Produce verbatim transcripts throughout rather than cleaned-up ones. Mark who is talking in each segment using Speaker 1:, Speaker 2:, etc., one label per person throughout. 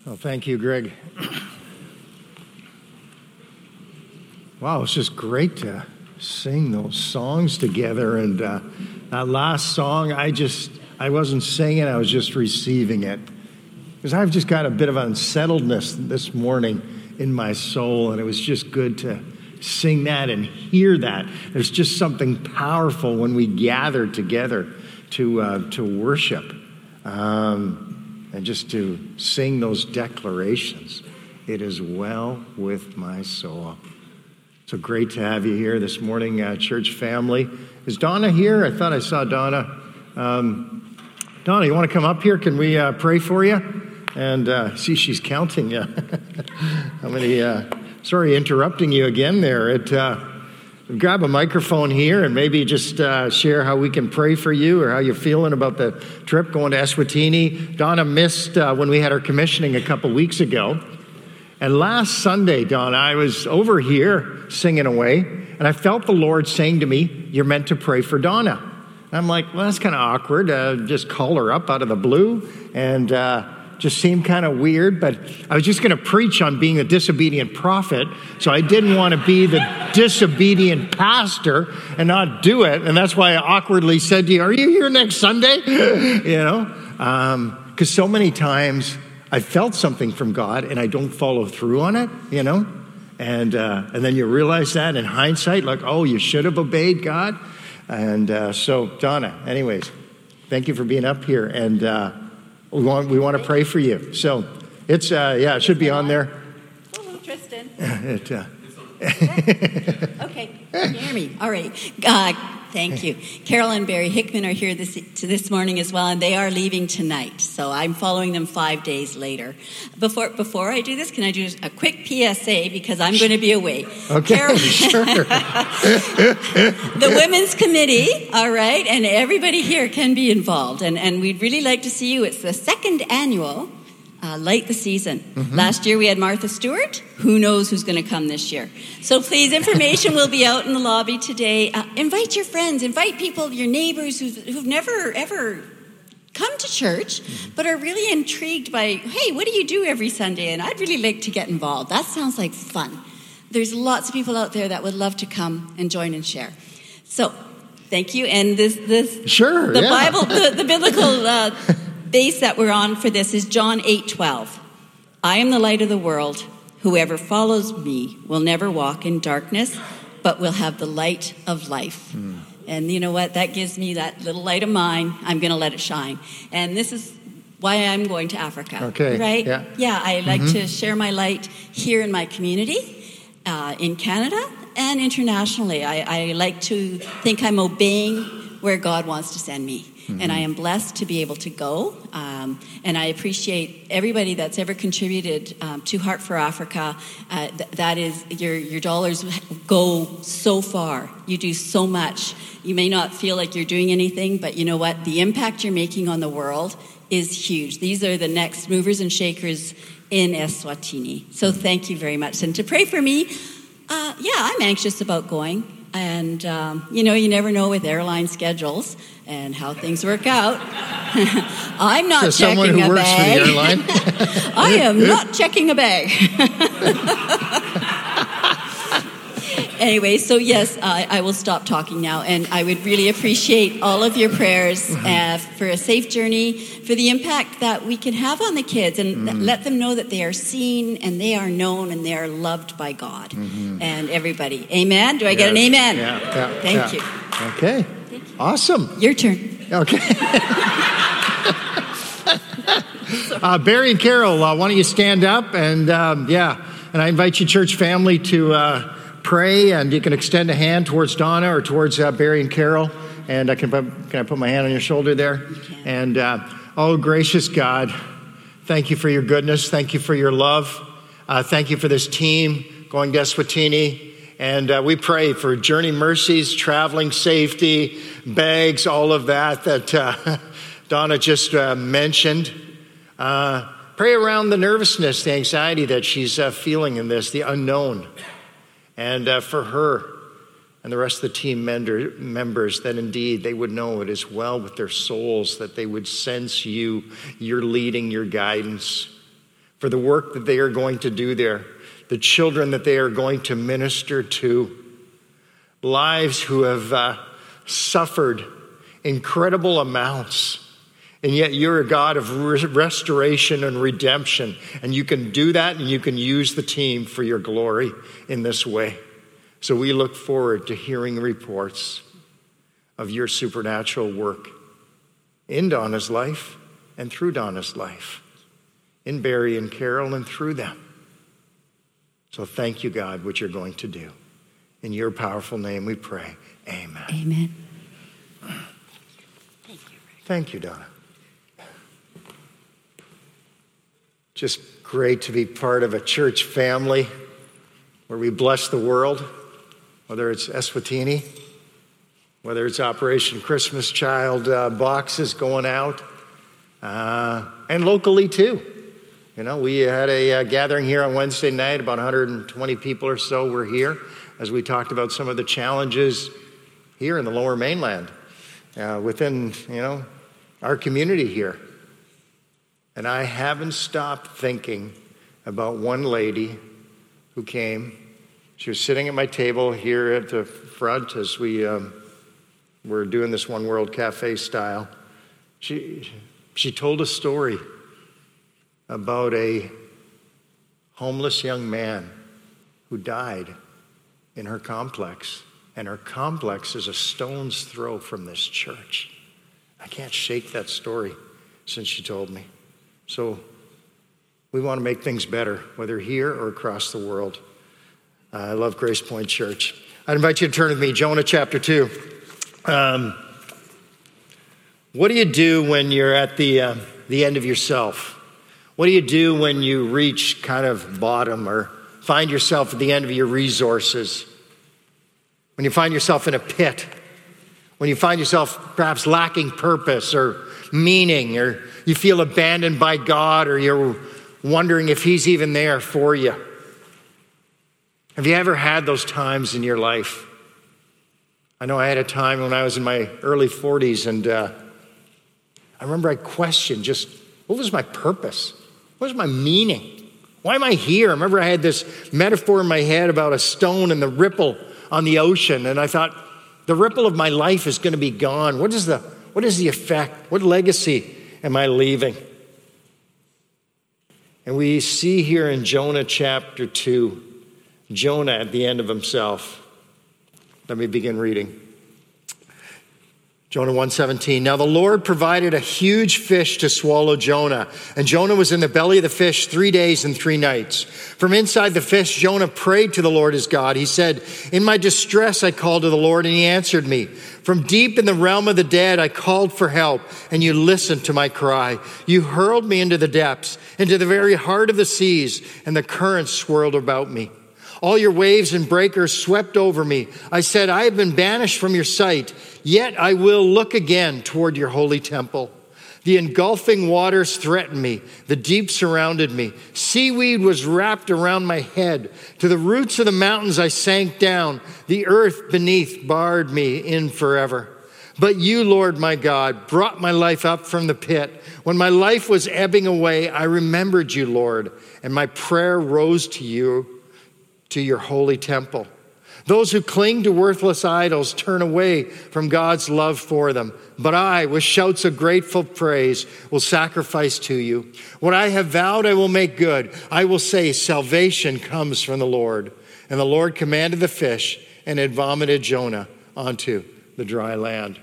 Speaker 1: Well, thank you, Greg. Wow, it's just great to sing those songs together. And uh, that last song, I just, I wasn't singing, I was just receiving it. Because I've just got a bit of unsettledness this morning in my soul, and it was just good to sing that and hear that. There's just something powerful when we gather together to uh, to worship. Um, And just to sing those declarations, it is well with my soul. So great to have you here this morning, uh, church family. Is Donna here? I thought I saw Donna. Um, Donna, you want to come up here? Can we uh, pray for you? And uh, see, she's counting. Uh, how many? Uh, sorry, interrupting you again there. It. Uh, Grab a microphone here and maybe just uh, share how we can pray for you or how you're feeling about the trip going to Eswatini. Donna missed uh, when we had our commissioning a couple weeks ago. And last Sunday, Donna, I was over here singing away, and I felt the Lord saying to me, "You're meant to pray for Donna." And I'm like, well, that's kind of awkward. Uh, just call her up out of the blue and uh, just seemed kind of weird. But I was just going to preach on being a disobedient prophet, so I didn't want to be the disobedient pastor and not do it. And that's why I awkwardly said to you, "Are you here next Sunday?" You know, because um, so many times I felt something from God and I don't follow through on it, you know, and uh, and then you realize that in hindsight, like, oh, you should have obeyed God. And uh, so, Donna, anyways, thank you for being up here, and uh, we want we want to pray for you. So it's uh, yeah, it should be on there.
Speaker 2: Hello, Tristan.
Speaker 1: it, uh,
Speaker 2: Okay, can you hear me? All right. Uh, thank you. Carol and Barry Hickman are here this to this morning as well, and they are leaving tonight. So I'm following them five days later. Before before I do this, can I do a quick P S A because I'm going to be away?
Speaker 1: Okay,
Speaker 2: Carol,
Speaker 1: sure.
Speaker 2: The Women's Committee, all right, and everybody here can be involved, and and we'd really like to see you. It's the second annual. Uh, light the season. Mm-hmm. Last year we had Martha Stewart. Who knows who's going to come this year? So please, information will be out in the lobby today. Uh, invite your friends, invite people, your neighbors who've, who've never ever come to church, but are really intrigued by, hey, what do you do every Sunday? And I'd really like to get involved. That sounds like fun. There's lots of people out there that would love to come and join and share. So thank you. And this, this
Speaker 1: sure,
Speaker 2: the
Speaker 1: yeah.
Speaker 2: Bible, the, the biblical uh, base that we're on for this is John eight twelve. I am the light of the world. Whoever follows me will never walk in darkness, but will have the light of life. Mm. And you know what? That gives me that little light of mine. I'm going to let it shine. And this is why I'm going to Africa.
Speaker 1: Okay.
Speaker 2: Right?
Speaker 1: Yeah.
Speaker 2: Yeah, I like
Speaker 1: mm-hmm.
Speaker 2: to share my light here in my community, uh, in Canada, and internationally. I, I like to think I'm obeying where God wants to send me. Mm-hmm. And I am blessed to be able to go. Um, and I appreciate everybody that's ever contributed um, to Heart for Africa. Uh, th- that is, your your dollars go so far. You do so much. You may not feel like you're doing anything, but you know what? The impact you're making on the world is huge. These are the next movers and shakers in Eswatini. So thank you very much. And to pray for me, uh, yeah, I'm anxious about going. And, um, you know, you never know with airline schedules and how things work out. I'm not
Speaker 1: so
Speaker 2: checking
Speaker 1: someone who
Speaker 2: a
Speaker 1: works
Speaker 2: bag.
Speaker 1: for the airline?
Speaker 2: I am not checking a bag. Anyway, so yes, I, I will stop talking now. And I would really appreciate all of your prayers uh, for a safe journey, for the impact that we can have on the kids, and mm. th- let them know that they are seen and they are known and they are loved by God mm-hmm. and everybody. Amen? Do I
Speaker 1: yes.
Speaker 2: get an amen?
Speaker 1: Yeah. yeah.
Speaker 2: Thank
Speaker 1: yeah.
Speaker 2: you.
Speaker 1: Okay.
Speaker 2: Thank you.
Speaker 1: Awesome.
Speaker 2: Your turn.
Speaker 1: Okay. uh, Barry and Carol, uh, why don't you stand up? And um, yeah, and I invite you, church family, to uh, pray, and you can extend a hand towards Donna or towards uh, Barry and Carol. And I can put, can I put my hand on your shoulder there?
Speaker 2: You can.
Speaker 1: And uh, oh, gracious God, thank you for your goodness. Thank you for your love. Uh, thank you for this team going to Eswatini. And uh, we pray for journey mercies, traveling safety, bags, all of that that uh, Donna just uh, mentioned. Uh, pray around the nervousness, the anxiety that she's uh, feeling in this, the unknown. And uh, for her and the rest of the team member, members, that indeed they would know it as well with their souls, that they would sense you, your leading, your guidance. for the work that they are going to do there, the children that they are going to minister to, lives who have uh, suffered incredible amounts. And yet you're a God of restoration and redemption. And you can do that, and you can use the team for your glory in this way. So we look forward to hearing reports of your supernatural work in Donna's life and through Donna's life, in Barry and Carol and through them. So thank you, God, what you're going to do. In your powerful name we pray. Amen.
Speaker 2: Amen.
Speaker 1: Thank you, Donna. Just great to be part of a church family where we bless the world, whether it's Eswatini, whether it's Operation Christmas Child uh, boxes going out, uh, and locally too. You know, we had a uh, gathering here on Wednesday night, about one hundred twenty people or so were here as we talked about some of the challenges here in the Lower Mainland uh, within, you know, our community here. And I haven't stopped thinking about one lady who came. She was sitting at my table here at the front as we um, were doing this One World Cafe style. She, she told a story about a homeless young man who died in her complex. And her complex is a stone's throw from this church. I can't shake that story since she told me. So we want to make things better, whether here or across the world. Uh, I love Grace Point Church. I'd invite you to turn with me, Jonah chapter two. Um, what do you do when you're at the, uh, the end of yourself? What do you do when you reach kind of bottom or find yourself at the end of your resources? When you find yourself in a pit? When you find yourself perhaps lacking purpose or meaning, or you feel abandoned by God, or you're wondering if he's even there for you. Have you ever had those times in your life? I know I had a time when I was in my early forties, and uh, I remember I questioned just, what was my purpose? What was my meaning? Why am I here? I remember I had this metaphor in my head about a stone and the ripple on the ocean, and I thought, the ripple of my life is going to be gone. What is the, what is the effect? What legacy am I leaving? And we see here in Jonah chapter two, Jonah at the end of himself. Let me begin reading. Jonah one seventeen. Now the Lord provided a huge fish to swallow Jonah, and Jonah was in the belly of the fish three days and three nights. From inside the fish, Jonah prayed to the Lord his God. He said, in my distress I called to the Lord, and he answered me. From deep in the realm of the dead I called for help, and you listened to my cry. You hurled me into the depths, into the very heart of the seas, and the currents swirled about me. All your waves and breakers swept over me. I said, I have been banished from your sight, yet I will look again toward your holy temple. The engulfing waters threatened me. The deep surrounded me. Seaweed was wrapped around my head. To the roots of the mountains I sank down. The earth beneath barred me in forever. But you, Lord my God, brought my life up from the pit. When my life was ebbing away, I remembered you, Lord, and my prayer rose to you, to your holy temple. Those who cling to worthless idols turn away from God's love for them. But I, with shouts of grateful praise, will sacrifice to you. What I have vowed I will make good. I will say salvation comes from the Lord. And the Lord commanded the fish, and it vomited Jonah onto the dry land.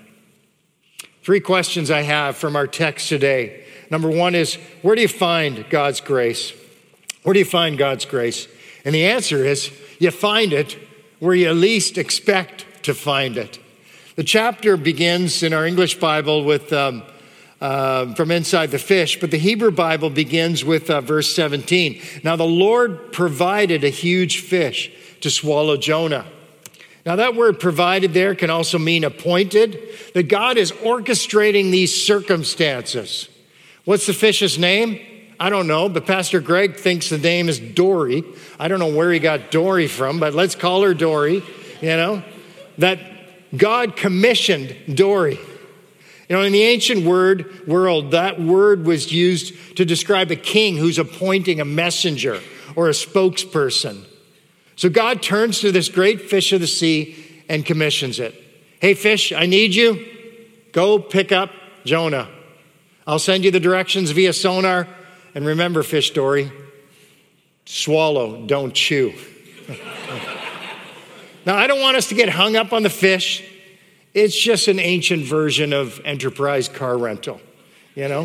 Speaker 1: Three questions I have from our text today. Number one is, where do you find God's grace? Where do you find God's grace? And the answer is, you find it where you least expect to find it. The chapter begins in our English Bible with um, uh, from inside the fish, but the Hebrew Bible begins with uh, verse seventeen. Now the Lord provided a huge fish to swallow Jonah. Now that word provided there can also mean appointed, that God is orchestrating these circumstances. What's the fish's name? I don't know, but Pastor Greg thinks the name is Dory. I don't know where he got Dory from, but let's call her Dory, you know. That God commissioned Dory. You know, in the ancient word world, that word was used to describe a king who's appointing a messenger or a spokesperson. So God turns to this great fish of the sea and commissions it. Hey, fish, I need you. Go pick up Jonah. I'll send you the directions via sonar. And remember, fish Dory, swallow, don't chew. Now, I don't want us to get hung up on the fish. It's just an ancient version of Enterprise car rental, you know?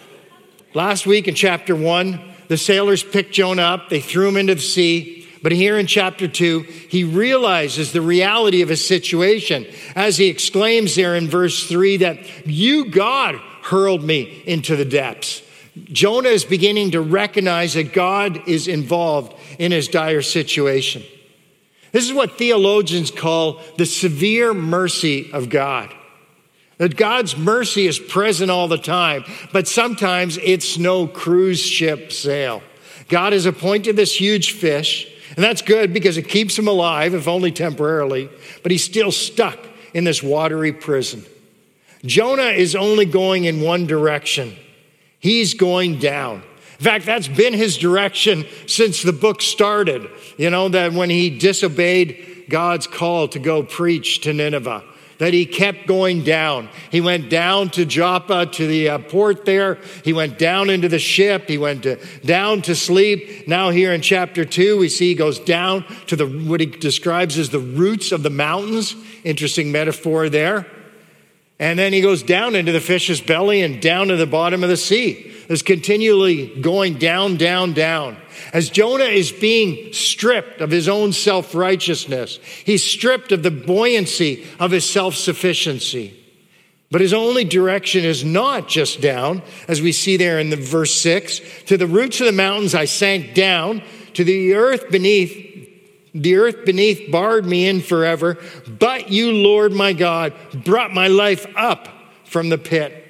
Speaker 1: Last week in chapter one, the sailors picked Jonah up. They threw him into the sea. But here in chapter two, he realizes the reality of his situation as he exclaims there in verse three that you, God, hurled me into the depths. Jonah is beginning to recognize that God is involved in his dire situation. This is what theologians call the severe mercy of God. That God's mercy is present all the time, but sometimes it's no cruise ship sail. God has appointed this huge fish, and that's good because it keeps him alive, if only temporarily, but he's still stuck in this watery prison. Jonah is only going in one direction. He's going down. In fact, that's been his direction since the book started. You know, that when he disobeyed God's call to go preach to Nineveh, that he kept going down. He went down to Joppa, to the uh, port there. He went down into the ship. He went to, down to sleep. Now here in chapter two, we see he goes down to the what he describes as the roots of the mountains. Interesting metaphor there. And then he goes down into the fish's belly and down to the bottom of the sea. It's continually going down, down, down. As Jonah is being stripped of his own self-righteousness, he's stripped of the buoyancy of his self-sufficiency. But his only direction is not just down, as we see there in the verse six. To the roots of the mountains I sank down, to the earth beneath. The earth beneath barred me in forever, but you, Lord my God, brought my life up from the pit.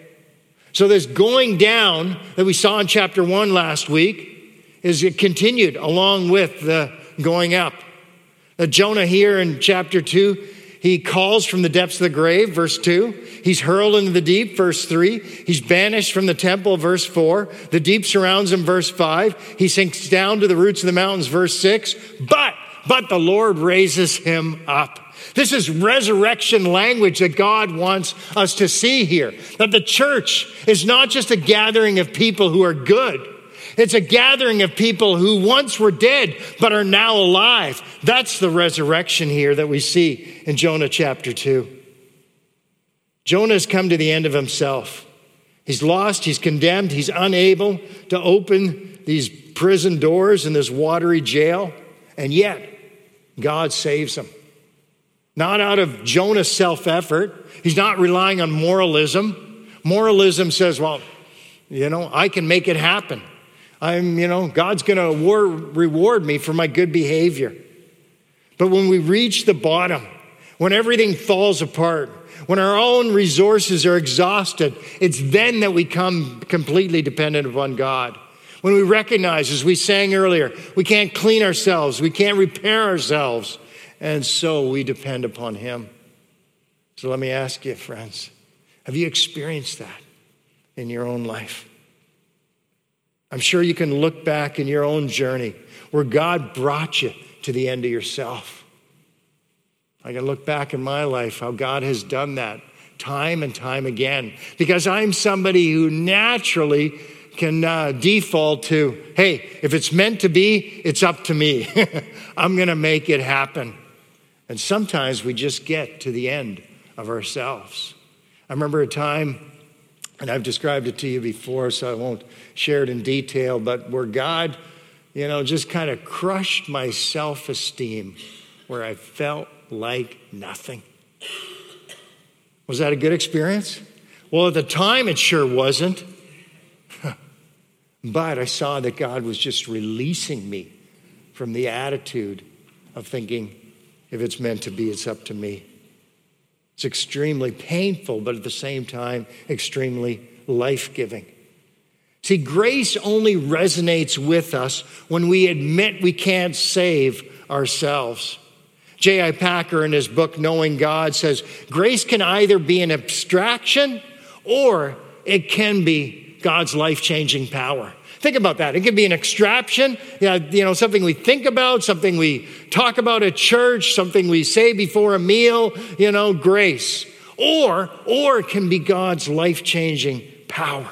Speaker 1: So this going down that we saw in chapter one last week is it continued along with the going up. Now, Jonah here in chapter two, he calls from the depths of the grave, verse two. He's hurled into the deep, verse three. He's banished from the temple, verse four. The deep surrounds him, verse five. He sinks down to the roots of the mountains, verse six. But But the Lord raises him up. This is resurrection language that God wants us to see here. That the church is not just a gathering of people who are good. It's a gathering of people who once were dead but are now alive. That's the resurrection here that we see in Jonah chapter two. Jonah has come to the end of himself. He's lost, he's condemned, he's unable to open these prison doors in this watery jail. And yet, God saves him. Not out of Jonah's self-effort. He's not relying on moralism. Moralism says, well, you know, I can make it happen. I'm, you know, God's going to reward me for my good behavior. But when we reach the bottom, when everything falls apart, when our own resources are exhausted, it's then that we come completely dependent upon God. When we recognize, as we sang earlier, we can't clean ourselves, we can't repair ourselves, and so we depend upon him. So let me ask you, friends, have you experienced that in your own life? I'm sure you can look back in your own journey where God brought you to the end of yourself. I can look back in my life how God has done that time and time again, because I'm somebody who naturally can uh, default to, hey, if it's meant to be, it's up to me. I'm going to make it happen. And sometimes we just get to the end of ourselves. I remember a time, and I've described it to you before, so I won't share it in detail, but where God, you know, just kind of crushed my self-esteem, where I felt like nothing. Was that a good experience? Well, at the time, it sure wasn't. But I saw that God was just releasing me from the attitude of thinking, if it's meant to be, it's up to me. It's extremely painful, but at the same time, extremely life-giving. See, grace only resonates with us when we admit we can't save ourselves. J I Packer, in his book, Knowing God, says, grace can either be an abstraction or it can be God's life-changing power. Think about that. It can be an extraction, yeah, you know, something we think about, something we talk about at church, something we say before a meal, you know, grace. Or, or it can be God's life-changing power.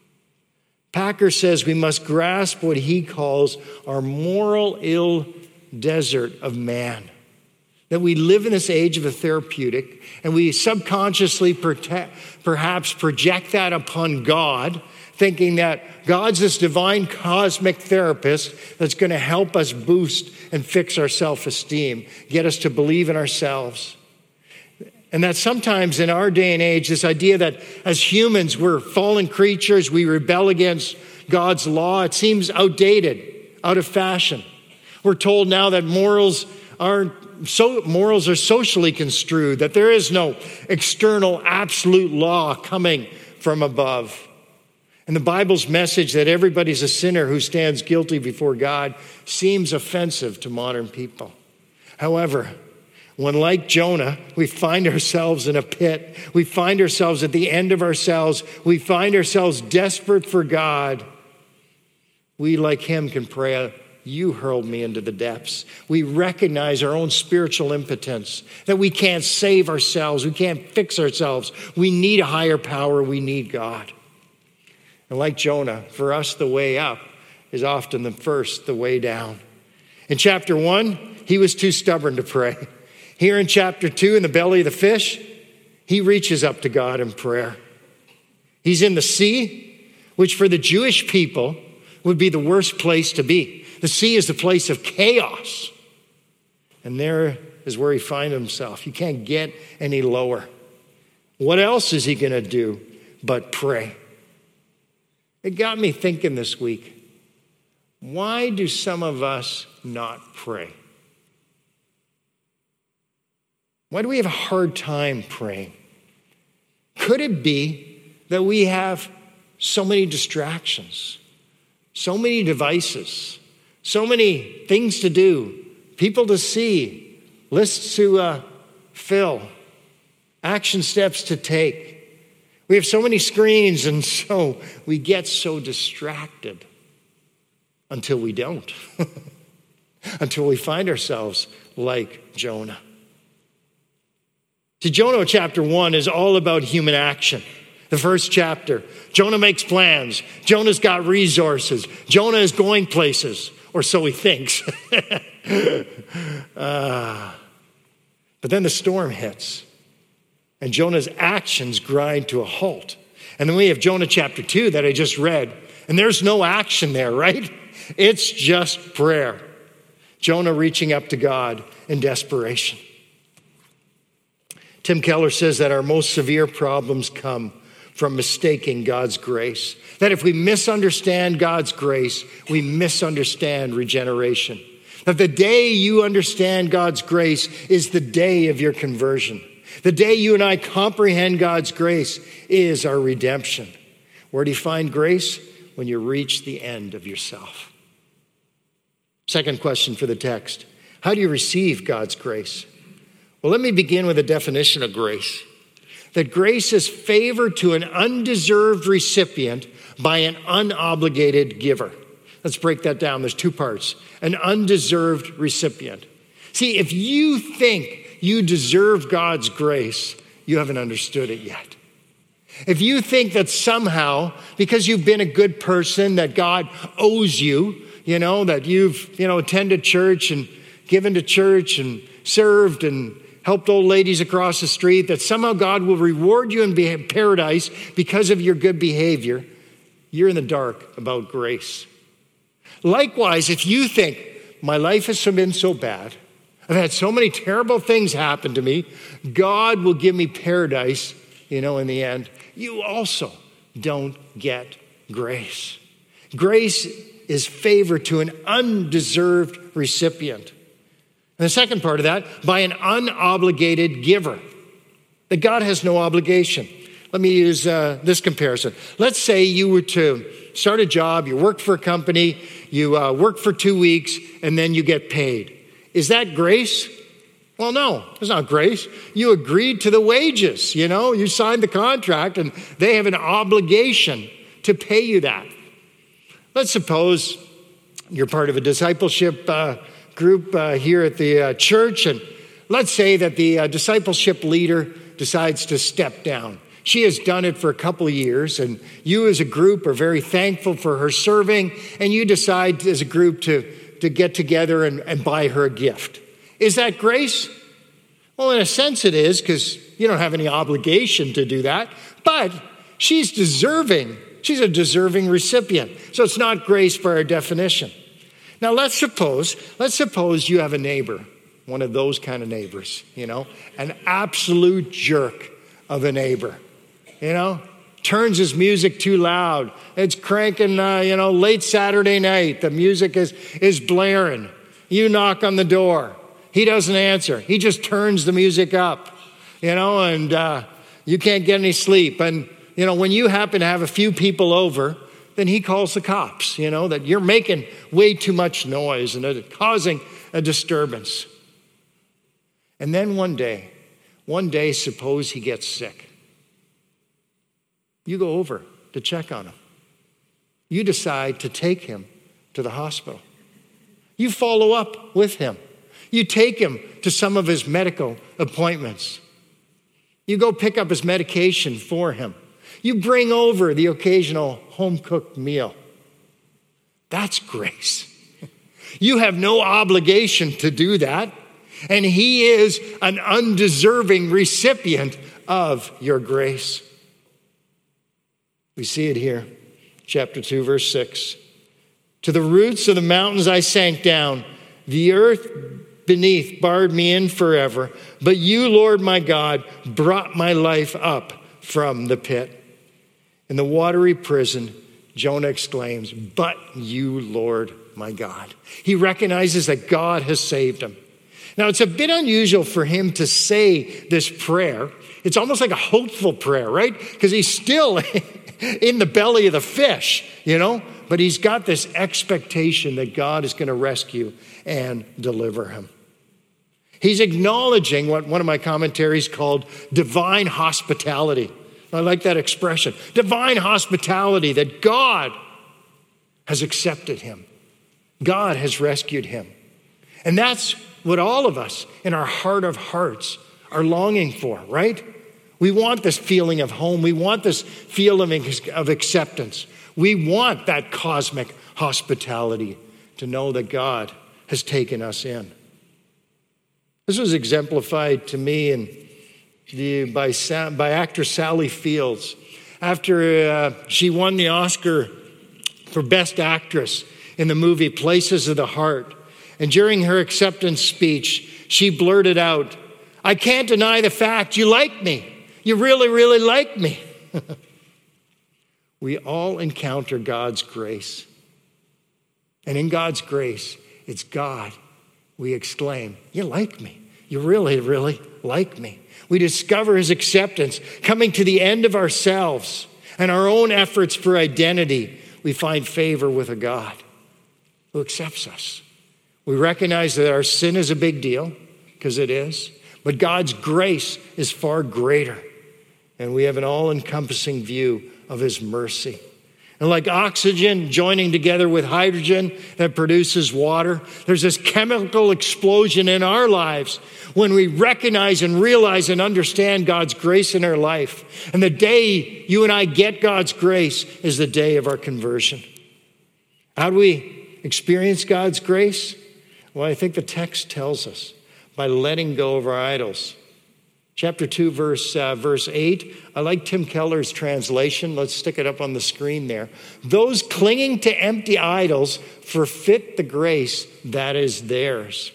Speaker 1: Packer says we must grasp what he calls our moral ill desert of man. That we live in this age of the therapeutic, and we subconsciously protect, perhaps project that upon God, thinking that God's this divine cosmic therapist that's going to help us boost and fix our self-esteem, get us to believe in ourselves. And that sometimes in our day and age, this idea that as humans, we're fallen creatures, we rebel against God's law, it seems outdated, out of fashion. We're told now that morals aren't So morals are socially construed, that there is no external absolute law coming from above. And the Bible's message that everybody's a sinner who stands guilty before God seems offensive to modern people. However, when, like Jonah, we find ourselves in a pit, we find ourselves at the end of ourselves, we find ourselves desperate for God, we, like him, can pray, "You hurled me into the depths." We recognize our own spiritual impotence, that we can't save ourselves, we can't fix ourselves. We need a higher power, we need God. And like Jonah, for us, the way up is often the first, the way down. In chapter one, he was too stubborn to pray. Here in chapter two, in the belly of the fish, he reaches up to God in prayer. He's in the sea, which for the Jewish people would be the worst place to be. The sea is the place of chaos. And there is where he finds himself. You can't get any lower. What else is he going to do but pray? It got me thinking this week, why do some of us not pray? Why do we have a hard time praying? Could it be that we have so many distractions, so many devices, so many things to do, people to see, lists to uh, fill, action steps to take. We have so many screens, and so we get so distracted until we don't, until we find ourselves like Jonah. See, Jonah chapter one is all about human action. The first chapter, Jonah makes plans. Jonah's got resources. Jonah is going places. Or so he thinks. uh, but then the storm hits, and Jonah's actions grind to a halt. And then we have Jonah chapter two that I just read, and there's no action there, right? It's just prayer. Jonah reaching up to God in desperation. Tim Keller says that our most severe problems come from mistaking God's grace. That if we misunderstand God's grace, we misunderstand regeneration. That the day you understand God's grace is the day of your conversion. The day you and I comprehend God's grace is our redemption. Where do you find grace? When you reach the end of yourself. Second question for the text. How do you receive God's grace? Well, let me begin with a definition of grace. That grace is favor to an undeserved recipient by an unobligated giver. Let's break that down. There's two parts. An undeserved recipient. See, if you think you deserve God's grace, you haven't understood it yet. If you think that somehow, because you've been a good person, that God owes you, you know, that you've, you know, attended church and given to church and served and helped old ladies across the street, that somehow God will reward you in paradise because of your good behavior, you're in the dark about grace. Likewise, if you think, my life has been so bad, I've had so many terrible things happen to me, God will give me paradise, you know, in the end, you also don't get grace. Grace is favor to an undeserved recipient. And the second part of that, by an unobligated giver. That God has no obligation. Let me use uh, this comparison. Let's say you were to start a job, you work for a company, you uh, work for two weeks, and then you get paid. Is that grace? Well, no, it's not grace. You agreed to the wages, you know, you signed the contract and they have an obligation to pay you that. Let's suppose you're part of a discipleship uh, group uh, here at the uh, church, and let's say that the uh, discipleship leader decides to step down. She has done it for a couple of years, and you as a group are very thankful for her serving, and you decide as a group to, to get together and, and buy her a gift. Is that grace? Well, in a sense it is, because you don't have any obligation to do that, but she's deserving. She's a deserving recipient, so it's not grace by our definition. Now, let's suppose, let's suppose you have a neighbor, one of those kind of neighbors, you know, an absolute jerk of a neighbor, you know, turns his music too loud. It's cranking, uh, you know, late Saturday night. The music is, is blaring. You knock on the door. He doesn't answer. He just turns the music up, you know, and uh, you can't get any sleep. And, you know, when you happen to have a few people over, then he calls the cops, you know, that you're making way too much noise and it's causing a disturbance. And then one day, one day, suppose he gets sick. You go over to check on him. You decide to take him to the hospital. You follow up with him. You take him to some of his medical appointments. You go pick up his medication for him. You bring over the occasional home-cooked meal. That's grace. You have no obligation to do that, and he is an undeserving recipient of your grace. We see it here, chapter two, verse six. To the roots of the mountains I sank down. The earth beneath barred me in forever. But you, Lord my God, brought my life up from the pit. In the watery prison, Jonah exclaims, but you, Lord my God. He recognizes that God has saved him. Now, it's a bit unusual for him to say this prayer. It's almost like a hopeful prayer, right? Because he's still in the belly of the fish, you know? But he's got this expectation that God is going to rescue and deliver him. He's acknowledging what one of my commentaries called divine hospitality. I like that expression. Divine hospitality, that God has accepted him. God has rescued him. And that's what all of us in our heart of hearts are longing for, right? We want this feeling of home. We want this feeling of acceptance. We want that cosmic hospitality to know that God has taken us in. This was exemplified to me in the, by, by actress Sally Fields. After uh, she won the Oscar for Best Actress in the movie Places of the Heart, and during her acceptance speech, she blurted out, I can't deny the fact you like me. You really, really like me. We all encounter God's grace. And in God's grace, it's God. We exclaim, you like me. You really, really like me. We discover his acceptance, coming to the end of ourselves and our own efforts for identity. We find favor with a God who accepts us. We recognize that our sin is a big deal, because it is, but God's grace is far greater. And we have an all-encompassing view of his mercy. And like oxygen joining together with hydrogen that produces water, there's this chemical explosion in our lives when we recognize and realize and understand God's grace in our life. And the day you and I get God's grace is the day of our conversion. How do we experience God's grace? Well, I think the text tells us by letting go of our idols. Chapter two, verse, uh, verse eight. I like Tim Keller's translation. Let's stick it up on the screen there. Those clinging to empty idols forfeit the grace that is theirs.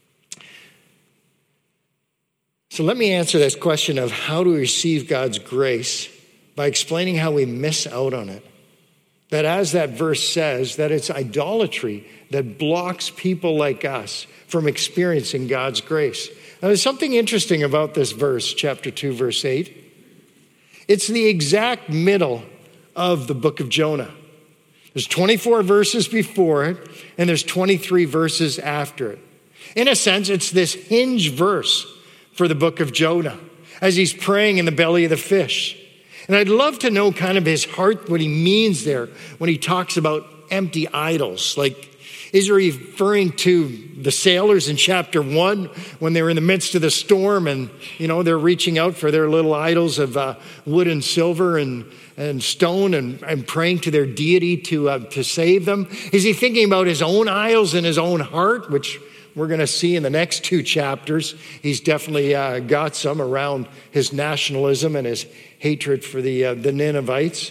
Speaker 1: So let me answer this question of how to receive God's grace by explaining how we miss out on it. That as that verse says, that it's idolatry that blocks people like us from experiencing God's grace. Now, there's something interesting about this verse, chapter two, verse eight. It's the exact middle of the book of Jonah. There's twenty-four verses before it, and there's twenty-three verses after it. In a sense, it's this hinge verse for the book of Jonah as he's praying in the belly of the fish. And I'd love to know kind of his heart, what he means there when he talks about empty idols. Like, is he referring to the sailors in chapter one when they were in the midst of the storm and, you know, they're reaching out for their little idols of uh, wood and silver and, and stone and, and praying to their deity to, uh, to save them? Is he thinking about his own idols in his own heart, which we're going to see in the next two chapters? He's definitely uh, got some around his nationalism and his hatred for the, uh, the Ninevites.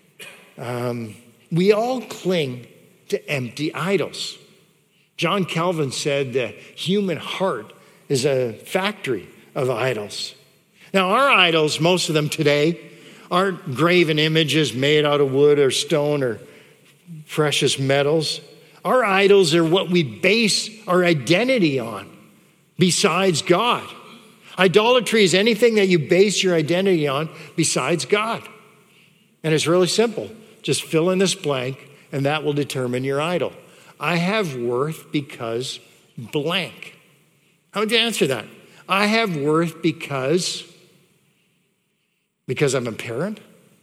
Speaker 1: Um, we all cling to empty idols. John Calvin said the human heart is a factory of idols. Now, our idols, most of them today, aren't graven images made out of wood or stone or precious metals. Our idols are what we base our identity on besides God. Idolatry is anything that you base your identity on besides God. And it's really simple. Just fill in this blank, and that will determine your idol. I have worth because blank. How would you answer that? I have worth because, because I'm a parent?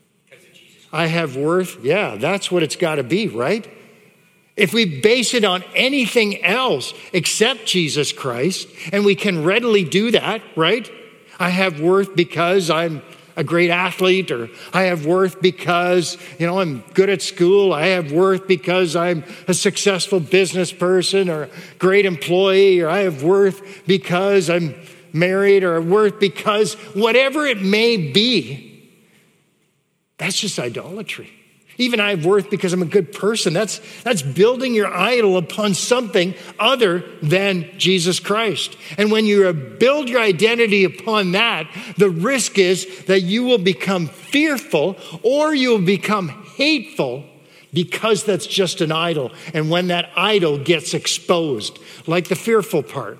Speaker 1: I have worth, yeah, that's what it's got to be, right? If we base it on anything else except Jesus Christ, and we can readily do that, right? I have worth because I'm a great athlete, or I have worth because, you know, I'm good at school. I have worth because I'm a successful business person or a great employee, or I have worth because I'm married, or worth because whatever it may be. That's just idolatry. Even I have worth because I'm a good person. That's, that's building your idol upon something other than Jesus Christ. And when you build your identity upon that, the risk is that you will become fearful or you will become hateful because that's just an idol. And when that idol gets exposed, like the fearful part,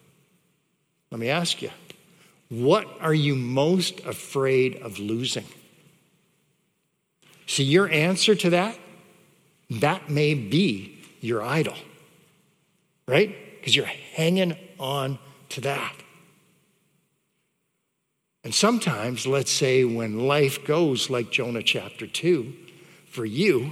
Speaker 1: let me ask you, what are you most afraid of losing? See, your answer to that, that may be your idol, right? Because you're hanging on to that. And sometimes, let's say when life goes like Jonah chapter two for you,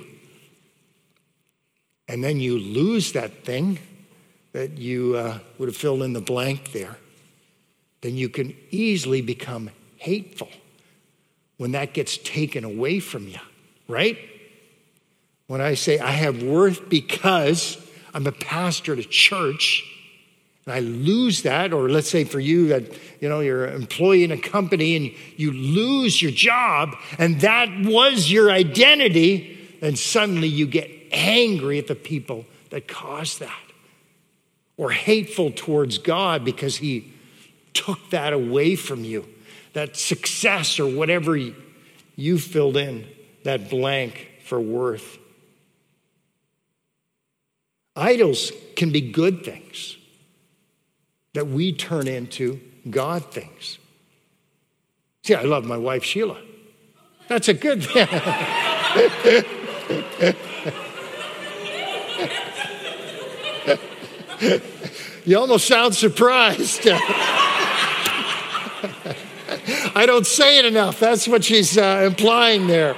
Speaker 1: and then you lose that thing that you uh, would have filled in the blank there, then you can easily become hateful when that gets taken away from you. Right? When I say I have worth because I'm a pastor at a church, and I lose that, or let's say for you that, you know, you're an employee in a company and you lose your job, and that was your identity, then suddenly you get angry at the people that caused that, or hateful towards God because he took that away from you, that success or whatever you filled in that blank for worth. Idols can be good things that we turn into God things. See, I love my wife, Sheila. That's a good thing. You almost sound surprised. I don't say it enough. That's what she's uh, implying there.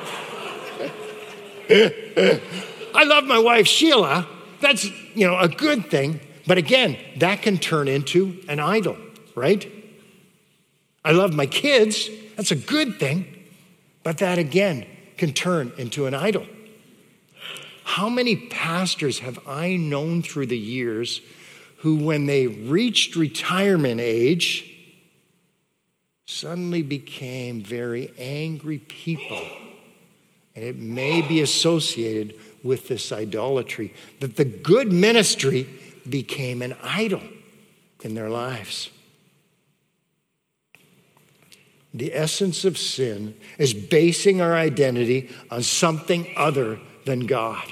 Speaker 1: I love my wife, Sheila. That's, you know, a good thing. But again, that can turn into an idol, right? I love my kids. That's a good thing. But that, again, can turn into an idol. How many pastors have I known through the years who, when they reached retirement age, suddenly became very angry people? And it may be associated with this idolatry, that the good ministry became an idol in their lives. The essence of sin is basing our identity on something other than God.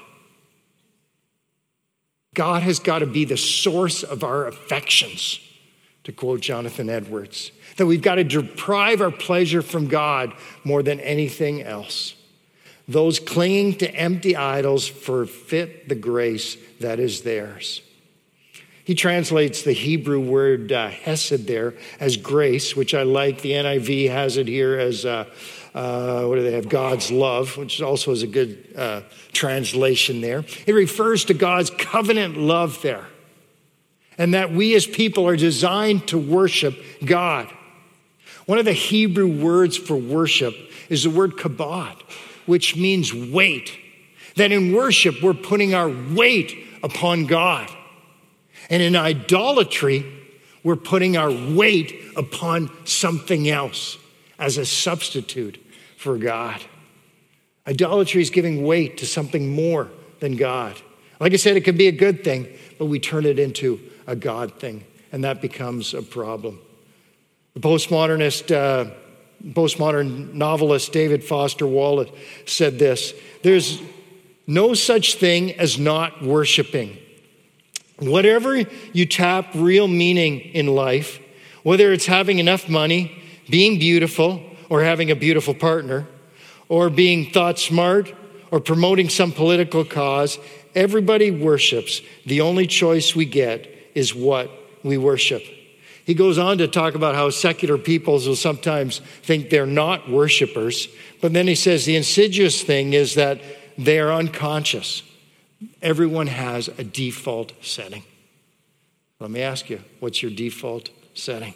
Speaker 1: God has got to be the source of our affections, to quote Jonathan Edwards. That we've got to deprive our pleasure from God more than anything else. Those clinging to empty idols forfeit the grace that is theirs. He translates the Hebrew word uh, hesed there as grace, which I like. The N I V has it here as, uh, uh, what do they have, God's love, which also is a good uh, translation there. It refers to God's covenant love there, and that we as people are designed to worship God. One of the Hebrew words for worship is the word kabod, which means weight. That in worship, we're putting our weight upon God. And in idolatry, we're putting our weight upon something else as a substitute for God. Idolatry is giving weight to something more than God. Like I said, it could be a good thing, but we turn it into a God thing, and that becomes a problem. The postmodernist, uh, postmodern novelist David Foster Wallace said this: there's no such thing as not worshiping. Whatever you tap real meaning in life, whether it's having enough money, being beautiful, or having a beautiful partner, or being thought smart, or promoting some political cause, everybody worships. The only choice we get is what we worship. He goes on to talk about how secular peoples will sometimes think they're not worshipers, but then he says the insidious thing is that they are unconscious. Everyone has a default setting. Let me ask you, what's your default setting?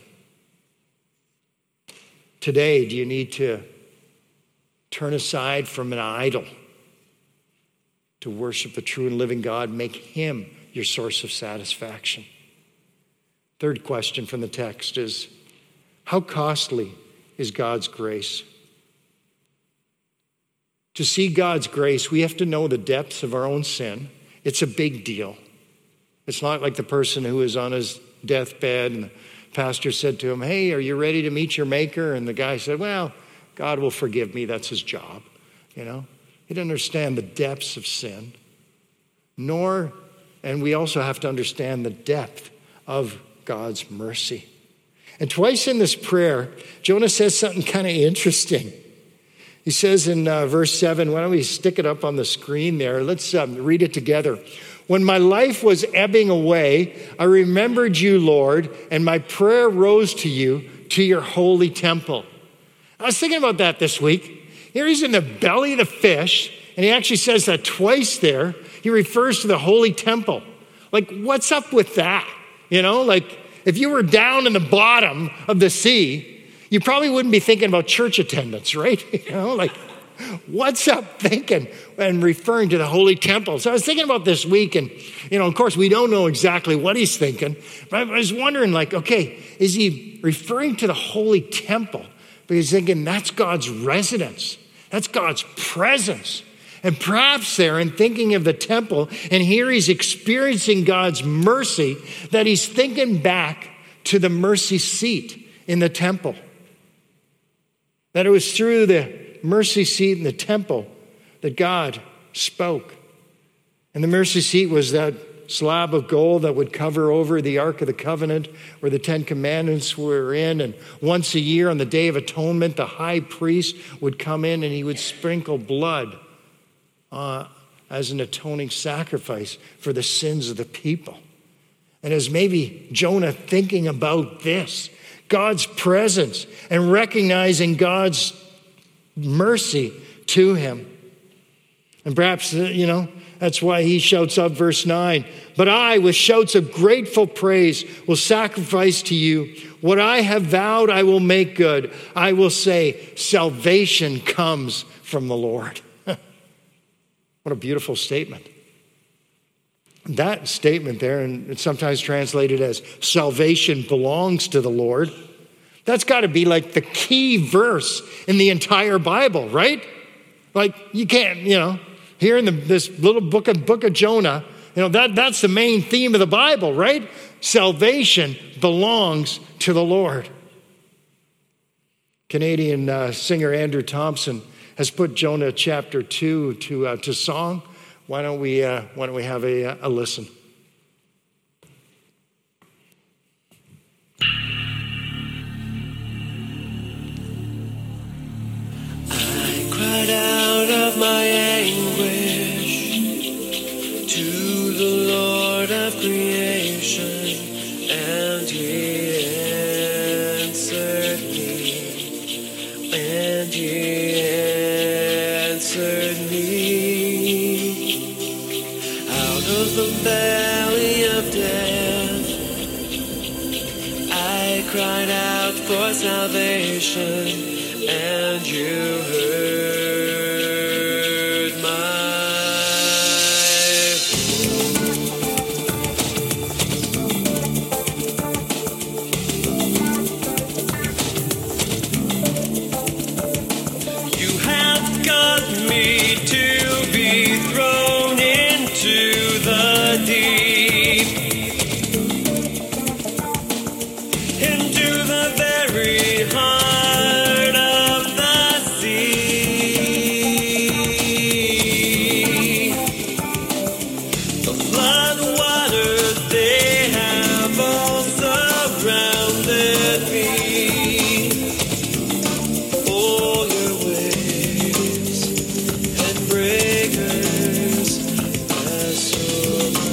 Speaker 1: Today, do you need to turn aside from an idol to worship the true and living God? Make him your source of satisfaction. Third question from the text is, how costly is God's grace? To see God's grace, we have to know the depths of our own sin. It's a big deal. It's not like the person who is on his deathbed and the pastor said to him, hey, are you ready to meet your maker? And the guy said, well, God will forgive me. That's his job. You know, he didn't understand the depths of sin. Nor, and we also have to understand the depth of God's mercy. And twice in this prayer, Jonah says something kind of interesting. He says in uh, verse seven, why don't we stick it up on the screen there? Let's um, read it together. When my life was ebbing away, I remembered you, Lord, and my prayer rose to you, to your holy temple. I was thinking about that this week. Here he's in the belly of the fish, and he actually says that twice there. He refers to the holy temple. Like, what's up with that? You know, like if you were down in the bottom of the sea, you probably wouldn't be thinking about church attendance, right? You know, like, what's up thinking and referring to the holy temple? So I was thinking about this week, and, you know, of course, we don't know exactly what he's thinking, but I was wondering, like, okay, is he referring to the holy temple? But he's thinking that's God's residence. That's God's presence. And perhaps there, in thinking of the temple, and here he's experiencing God's mercy, that he's thinking back to the mercy seat in the temple. That it was through the mercy seat in the temple that God spoke. And the mercy seat was that slab of gold that would cover over the Ark of the Covenant where the Ten Commandments were in. And once a year on the Day of Atonement, the high priest would come in and he would sprinkle blood uh, as an atoning sacrifice for the sins of the people. And as maybe Jonah thinking about this, God's presence and recognizing God's mercy to him. And perhaps, you know, that's why he shouts out verse nine, but I, with shouts of grateful praise, will sacrifice to you. What I have vowed, I will make good. I will say, salvation comes from the Lord. What a beautiful statement. That statement there, and it's sometimes translated as salvation belongs to the Lord. That's got to be like the key verse in the entire Bible, right? Like you can't, you know, here in the, this little book of book of Jonah, you know, that, that's the main theme of the Bible, right? Salvation belongs to the Lord. Canadian uh, singer Andrew Thompson has put Jonah chapter two to uh, to song. Why don't we uh, why don't we have a, a listen?
Speaker 3: I cried out of my anguish to the Lord of creation. salvation, and he answered me, and he answered me. Out of the valley of death, I cried out for salvation, and you heard my voice. You have caused me to be thrown into the deep, into the very heart of the sea. The flood waters, they have all surrounded me. All your waves and breakers pass over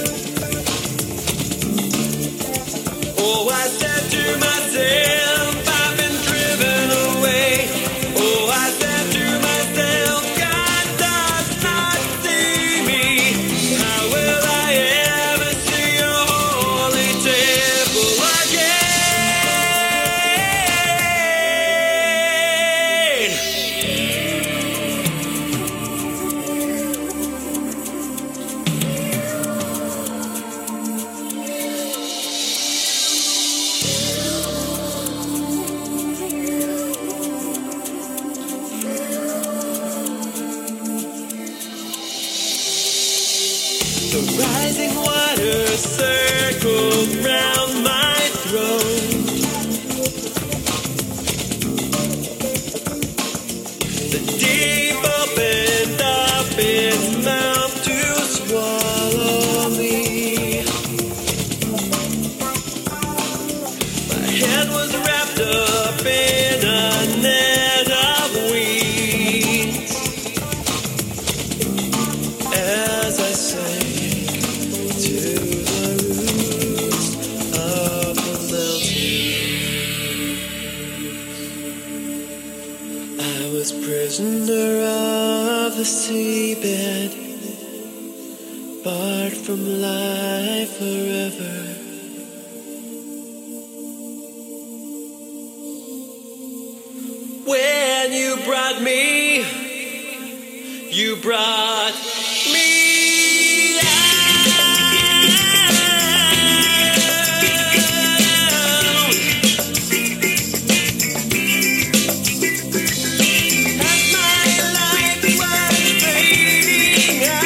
Speaker 3: me. Oh, I said to myself, I've been driven away. Oh, I said to myself, God does not see me. How will I ever see your holy temple again? The rising waters circled round my throne. The deep opened up its mouth to swallow me. My head was wrapped up in a net of weeds as I sank to the roots of the mountain. I was prisoner of the seabed, barred from life forever. When you brought me, you brought me out. As my life was fading, I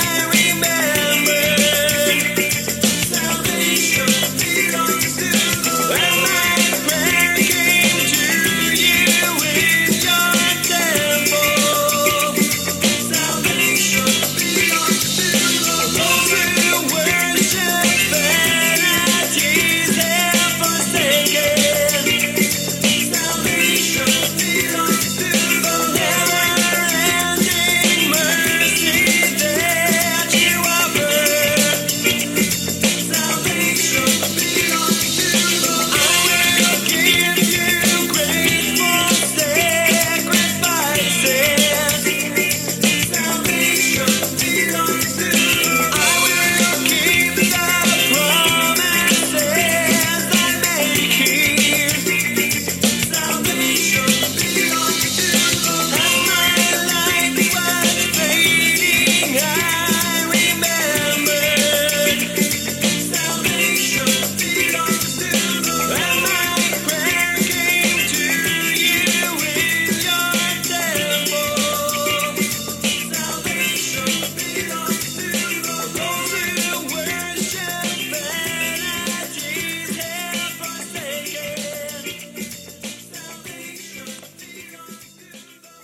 Speaker 3: remembered salvation belongs to the Lord. And my prayer came to you in your temple. Salvation belongs to the Lord. Who worship vanities have forsaken. Salvation belongs to the never-ending mercy that you offer. Salvation belongs to the Lord. I will give you grateful sacrifices. Salvation belongs to the Lord. I will keep the promises I make here. Salvation belongs to the Lord. As my life was fading, I remembered. Salvation belongs to the Lord. And my prayer came to you in your temple. Salvation belongs to the Lord. Those who worship vanities have forsaken. Salvation belongs to the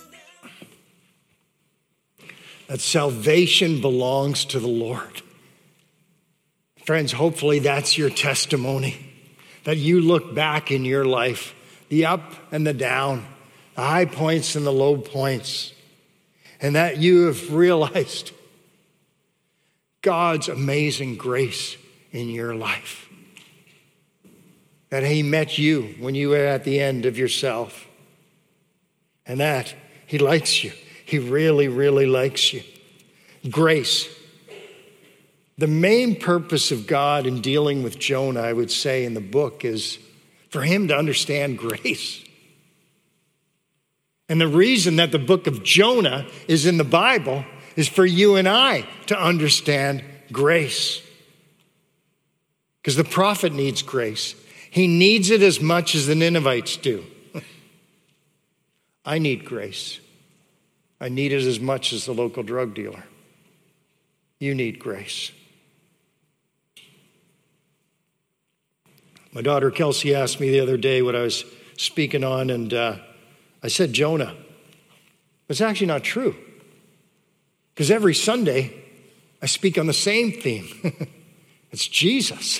Speaker 3: Lord.
Speaker 1: That salvation belongs to the Lord. Friends, hopefully that's your testimony, that you look back in your life, the up and the down, the high points and the low points, and that you have realized God's amazing grace in your life. That he met you when you were at the end of yourself. And that he likes you. He really, really likes you. Grace. The main purpose of God in dealing with Jonah, I would say, in the book is for him to understand grace. And the reason that the book of Jonah is in the Bible is for you and I to understand grace. Because the prophet needs grace. He needs it as much as the Ninevites do. I need grace. I need it as much as the local drug dealer. You need grace. My daughter Kelsey asked me the other day what I was speaking on, and uh, I said Jonah. It's actually not true. Because every Sunday, I speak on the same theme. It's Jesus.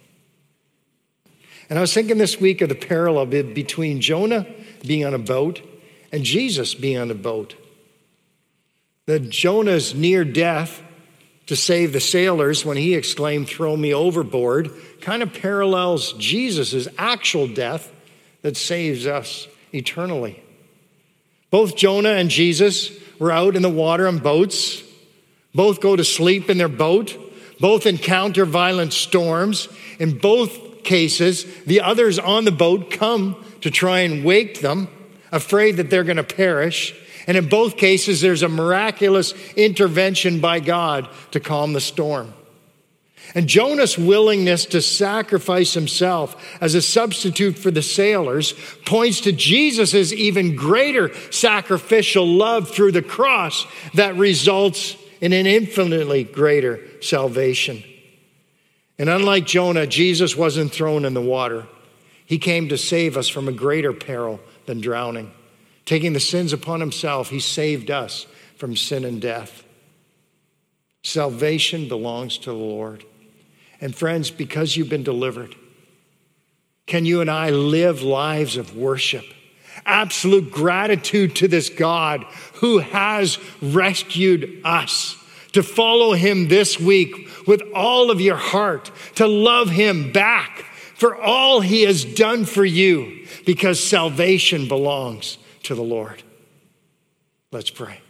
Speaker 1: And I was thinking this week of the parallel between Jonah being on a boat and Jesus being on a boat. That Jonah's near death to save the sailors when he exclaimed, "Throw me overboard," kind of parallels Jesus' actual death that saves us eternally. Both Jonah and Jesus were out in the water on boats. Both go to sleep in their boat. Both encounter violent storms. In both cases, the others on the boat come to try and wake them, afraid that they're going to perish. And in both cases, there's a miraculous intervention by God to calm the storm. And Jonah's willingness to sacrifice himself as a substitute for the sailors points to Jesus' even greater sacrificial love through the cross that results in an infinitely greater salvation. And unlike Jonah, Jesus wasn't thrown in the water. He came to save us from a greater peril than drowning. Taking the sins upon himself, he saved us from sin and death. Salvation belongs to the Lord. And friends, because you've been delivered, can you and I live lives of worship? Absolute gratitude to this God who has rescued us. To follow him this week with all of your heart. To love him back for all he has done for you. Because salvation belongs to the Lord. Let's pray.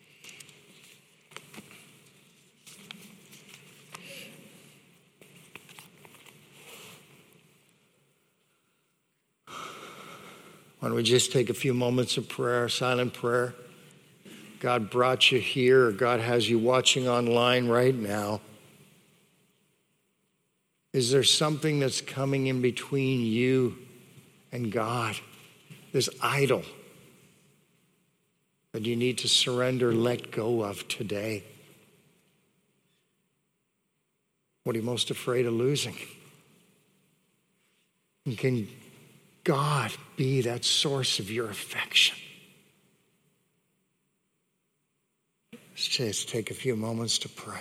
Speaker 1: Why don't we just take a few moments of prayer, silent prayer. God brought you here, or God has you watching online right now. Is there something that's coming in between you and God? This idol that you need to surrender, let go of today? What are you most afraid of losing? And can God be that source of your affection? Let's just take a few moments to pray.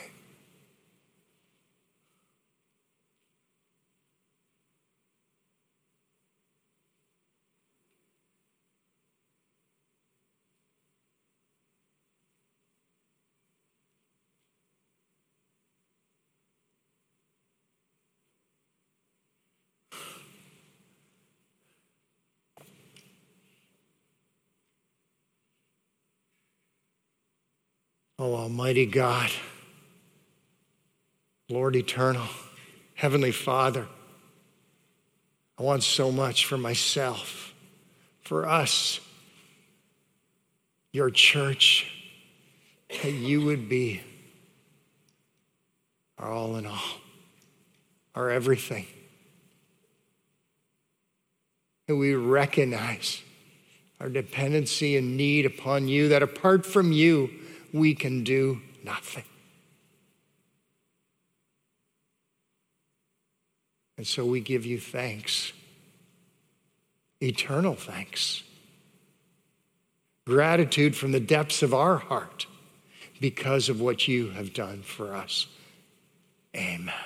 Speaker 1: Oh, Almighty God, Lord eternal, Heavenly Father, I want so much for myself, for us, your church, that you would be our all in all, our everything. And we recognize our dependency and need upon you, that apart from you, we can do nothing. And so we give you thanks, eternal thanks, gratitude from the depths of our heart because of what you have done for us. Amen.